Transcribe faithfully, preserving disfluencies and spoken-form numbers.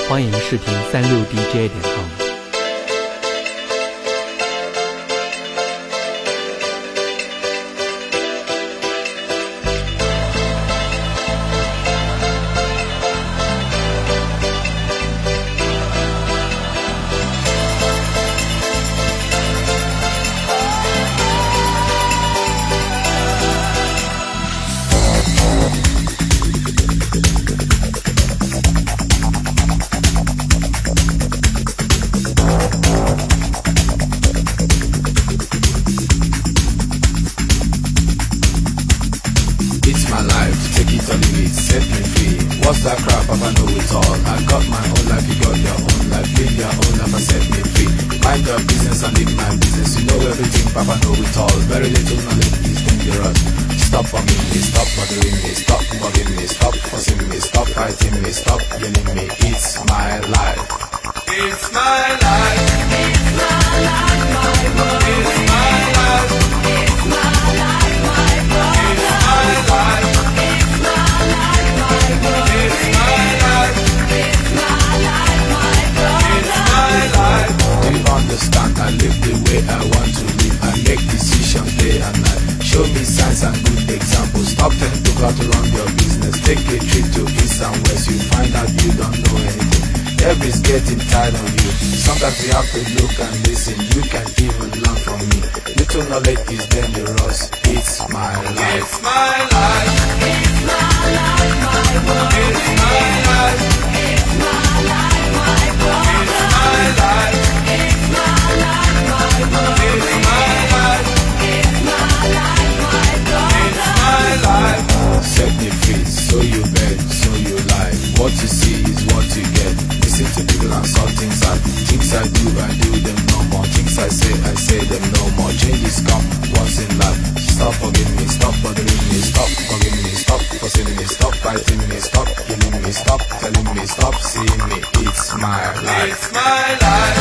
欢迎视频三六 D J 点 com。 It's my life, take it or leave it, set me free. What's that crap? Papa know it all. I got my own life, you got your own life. Live your own life and set me free. Mind your business and live my business. You know everything, Papa know it all. Very little knowledge is dangerous. Stop bugging me, stop bothering me, stop bugging me, stop fussing me, stop fighting me, stop yelling me. It's my life. It's my life. It's my life, my world. It's my life. It's my life, my world. Understand, I live the way I want to live. I make decisions day and night. Show me signs and good examples. Stop telling to go to run your business. Take a trip to east and west. You find out you don't know anything. Everybody's getting tired of you. Sometimes you have to look and listen. You can even learn from me. Little knowledge is dangerous. It's my life. It's my life. It's my life, my world. It's my life. It's my life, my world. It's my life. It's my life, my world. It's my life. It's my life, my world. It's my life. Set me free, so you beg, so you lie. What you see is what you get. Listen to people and saw things I Things I do, I do them no more. Things I say, I say them no more. Changes come once in life. Stop forgiving me, stop bothering me, stop forgiving me, stop fussing me, stop fighting me, stop killing me, stop telling me, stop seeing me. It's my life. It's my life.